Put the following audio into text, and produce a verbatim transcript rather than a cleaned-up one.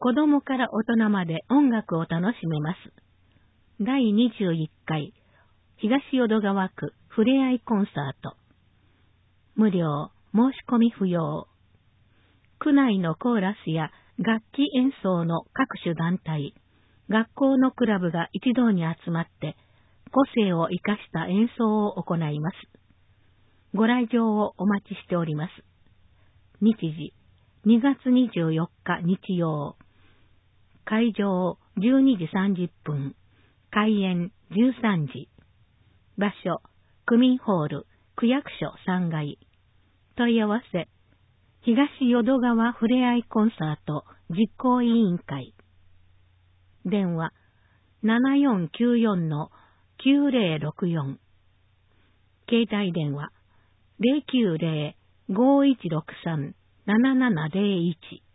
子供から大人まで音楽を楽しめます。だいにじゅういっかい、東淀川区ふれあいコンサート。無料、申し込み不要。区内のコーラスや楽器演奏の各種団体、学校のクラブが一堂に集まって、個性を生かした演奏を行います。ご来場をお待ちしております。日時、にがつにじゅうよっか日曜。会場じゅうにじさんじゅっぷん。開演じゅうさんじ。場所、区民ホール、区役所さんがい。問い合わせ、東淀川ふれあいコンサート実行委員会。電話、ななよんきゅうよんのきゅうぜろろくよん。携帯電話、ゼロきゅうゼロ ごいちろくさん なななゼロいち。